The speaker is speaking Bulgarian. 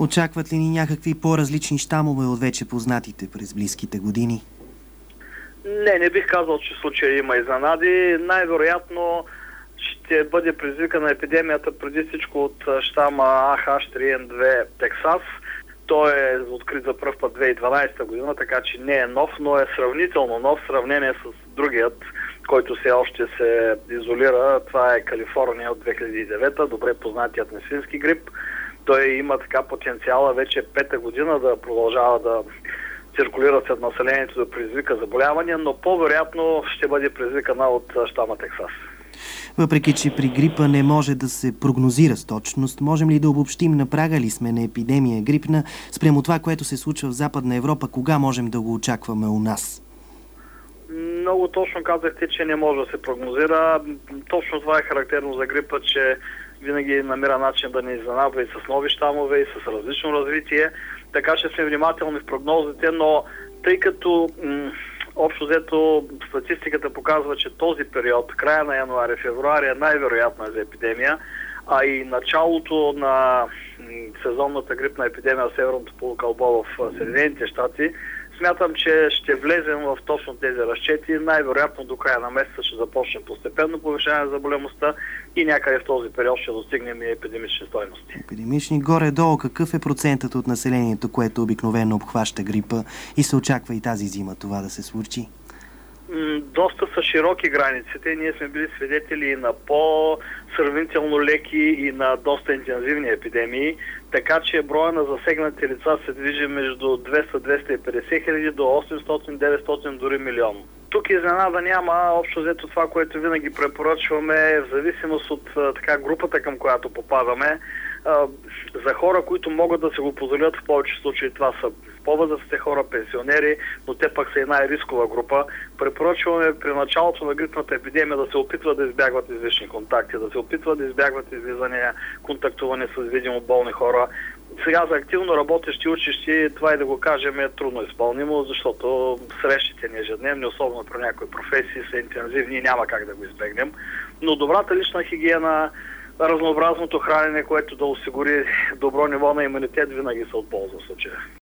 Очакват ли ни някакви по-различни щамове от вече познатите през близките години? Не бих казал, че в случая има изненади. Най-вероятно ще бъде предизвикана епидемията преди всичко от щама AH3N2 Тексас. Той е открит за пръв път 2012 година, така че не е нов, но е сравнително нов в сравнение с другият, който все още се изолира. Това е Калифорния от 2009, добре познатият свински грип. Той има така потенциала вече пета година да продължава да циркулира сред населението, да предизвика заболявания, но по-вероятно ще бъде предизвикана от щама Тексас. Въпреки че при грипа не може да се прогнозира с точност, можем ли да обобщим на прага ли сме на епидемия грипна спрямо това, което се случва в Западна Европа, кога можем да го очакваме у нас? Много точно казахте, че не може да се прогнозира. Точно това е характерно за грипа, че винаги намира начин да ни изненадва и с нови щамове, и с различно развитие. Така че сме внимателни в прогнозите, но тъй като общо взето статистиката показва, че този период, края на януари, февруари е най-вероятно за епидемия, а и началото на сезонната грипна епидемия в Северното полукълбо в Съединените щати, смятам, че ще влезем в точно тези разчети. Най-вероятно до края на месеца ще започнем постепенно повишение на заболемостта и някъде в този период ще достигнем и епидемични стойности. Епидемични горе-долу, какъв е процентът от населението, което обикновено обхваща грипа и се очаква и тази зима това да се случи? Доста са широки границите. Ние сме били свидетели и на по-сравнително леки и на доста интензивни епидемии, така че броя на засегнати лица се движи между 200-250 хиляди до 800-900 дори милион. Тук изненада няма. Общо взето това, което винаги препоръчваме, в зависимост от групата, към която попадаме, за хора, които могат да се го позволят, в повече случаи това са по-възрастните хора, пенсионери, но те пък са и най-рискова група. Препоръчваме при началото на грипната епидемия да се опитват да избягват излишни контакти, да се опитват да избягват излизания, контактуване с видимо болни хора. Сега за активно работещи учещи това и да го кажем е трудно изпълнимо, защото срещите ни ежедневни, особено при някои професии, са интензивни и няма как да го избегнем. Но добрата лична хигиена, разнообразното хранене, което да осигури добро ниво на имунитет, винаги са от полза в случая.